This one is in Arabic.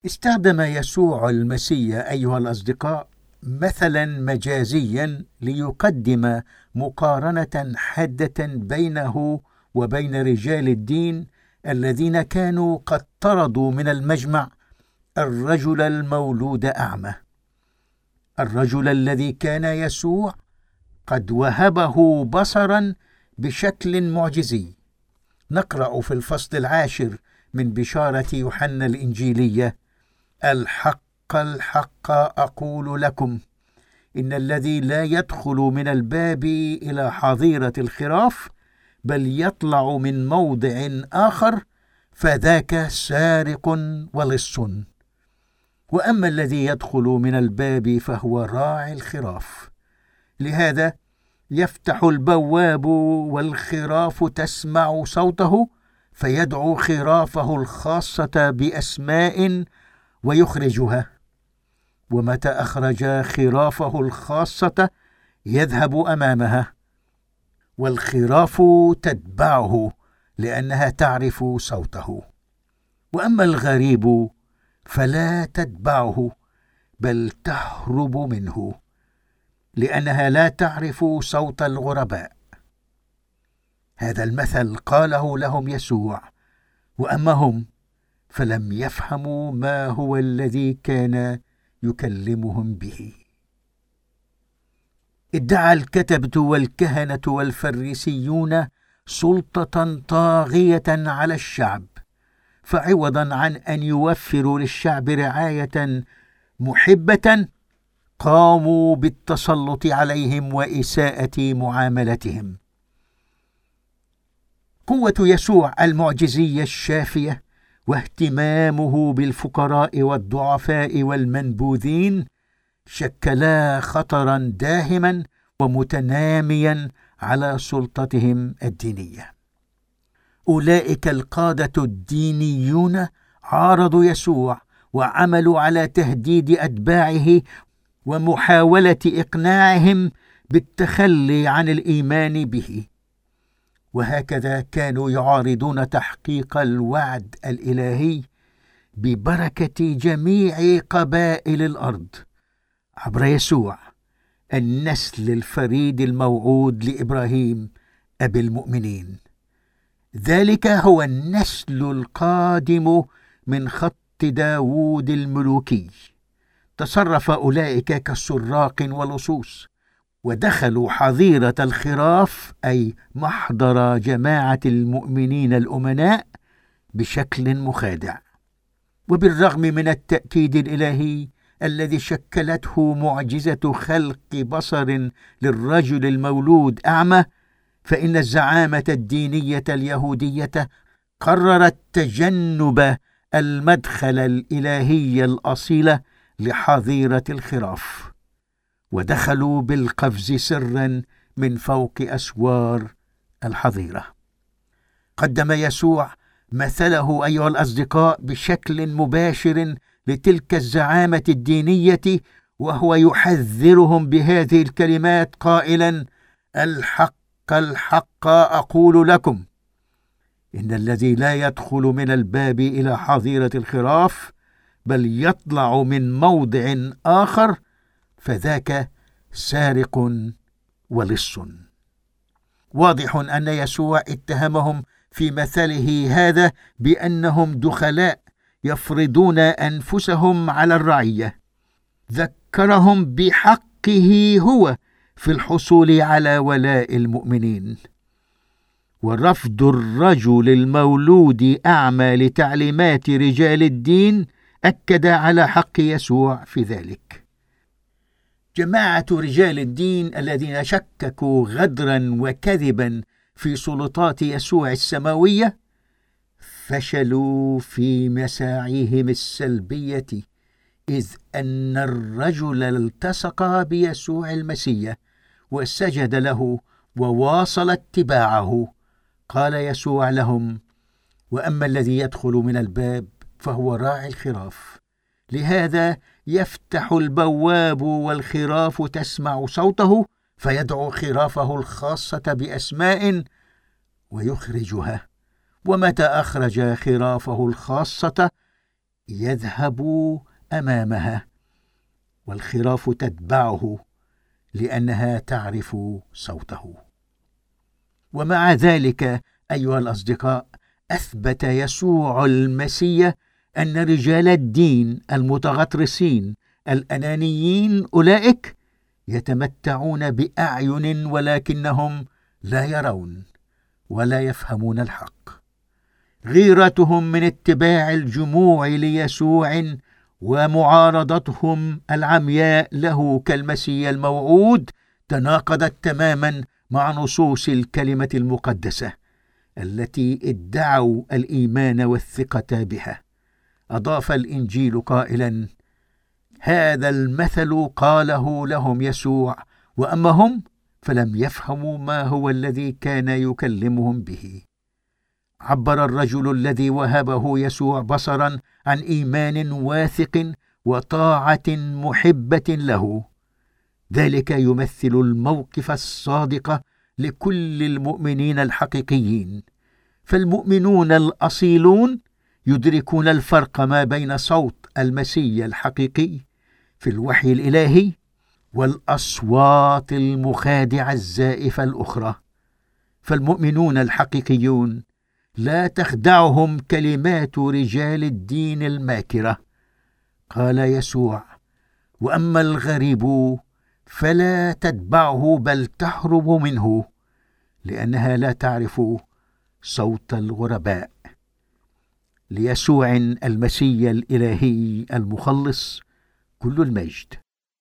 استخدم يسوع المسيح أيها الأصدقاء مثلا مجازيا ليقدم مقارنة حادة بينه وبين رجال الدين الذين كانوا قد طردوا من المجمع الرجل المولود أعمى، الرجل الذي كان يسوع قد وهبه بصرا بشكل معجزي. نقرأ في الفصل 10 من بشارة يوحنا الإنجيلية: الحق الحق أقول لكم إن الذي لا يدخل من الباب إلى حظيرة الخراف بل يطلع من موضع آخر فذاك سارق ولص، وأما الذي يدخل من الباب فهو راعي الخراف. لهذا يفتح البواب والخراف تسمع صوته فيدعو خرافه الخاصة بأسماء ويخرجها، ومتى أخرج خرافه الخاصة يذهب أمامها، والخراف تتبعه لأنها تعرف صوته. وأما الغريب فلا تتبعه بل تهرب منه لأنها لا تعرف صوت الغرباء. هذا المثل قاله لهم يسوع، وأما هم فلم يفهموا ما هو الذي كان يكلمهم به. ادعى الكتبة والكهنة والفريسيون سلطة طاغية على الشعب، فعوضا عن أن يوفروا للشعب رعاية محبة قاموا بالتسلط عليهم وإساءة معاملتهم. قوة يسوع المعجزية الشافية واهتمامه بالفقراء والضعفاء والمنبوذين شكلا خطرا داهما ومتناميا على سلطتهم الدينية. أولئك القادة الدينيون عارضوا يسوع وعملوا على تهديد أتباعه ومحاولة إقناعهم بالتخلي عن الإيمان به، وهكذا كانوا يعارضون تحقيق الوعد الإلهي ببركة جميع قبائل الأرض عبر يسوع النسل الفريد الموعود لإبراهيم أبي المؤمنين. ذلك هو النسل القادم من خط داوود الملوكي. تصرف أولئك كالسراق واللصوص، ودخلوا حظيرة الخراف أي محضر جماعة المؤمنين الأمناء بشكل مخادع. وبالرغم من التأكيد الإلهي الذي شكلته معجزة خلق بصر للرجل المولود أعمى، فإن الزعامة الدينية اليهودية قررت تجنب المدخل الإلهي الأصيل لحظيرة الخراف، ودخلوا بالقفز سرا من فوق أسوار الحظيرة. قدم يسوع مثله أيها الأصدقاء بشكل مباشر لتلك الزعامة الدينية، وهو يحذرهم بهذه الكلمات قائلا: الحق الحق أقول لكم إن الذي لا يدخل من الباب إلى حظيرة الخراف بل يطلع من موضع آخر فذاك سارق ولص. واضح أن يسوع اتهمهم في مثله هذا بأنهم دخلاء يفرضون أنفسهم على الرعية. ذكرهم بحقه هو في الحصول على ولاء المؤمنين، ورفض الرجل المولود أعمى لتعليمات رجال الدين أكد على حق يسوع في ذلك. جماعة رجال الدين الذين شككوا غدرا وكذبا في سلطات يسوع السماوية فشلوا في مساعيهم السلبية، إذ أن الرجل التصق بيسوع المسيح وسجد له وواصل اتباعه. قال يسوع لهم: وأما الذي يدخل من الباب فهو راعي الخراف، لهذا يفتح البواب والخراف تسمع صوته فيدعو خرافه الخاصة بأسماء ويخرجها، ومتى أخرج خرافه الخاصة يذهب أمامها، والخراف تتبعه لأنها تعرف صوته. ومع ذلك أيها الأصدقاء، أثبت يسوع المسيح أن رجال الدين المتغطرسين الأنانيين أولئك يتمتعون بأعين ولكنهم لا يرون ولا يفهمون الحق. غيرتهم من اتباع الجموع ليسوع ومعارضتهم العمياء له كالمسيح الموعود تناقضت تماما مع نصوص الكلمة المقدسة التي ادعوا الإيمان والثقة بها. أضاف الإنجيل قائلا: هذا المثل قاله لهم يسوع، وأما هم فلم يفهموا ما هو الذي كان يكلمهم به. عبر الرجل الذي وهبه يسوع بصرا عن إيمان واثق وطاعة محبة له. ذلك يمثل الموقف الصادق لكل المؤمنين الحقيقيين. فالمؤمنون الأصيلون يدركون الفرق ما بين صوت المسيح الحقيقي في الوحي الإلهي والأصوات المخادعة الزائفة الأخرى. فالمؤمنون الحقيقيون لا تخدعهم كلمات رجال الدين الماكرة. قال يسوع: وأما الغريب فلا تتبعه بل تهرب منه، لأنها لا تعرف صوت الغرباء. ليسوع المسيح الإلهي المخلص كل المجد.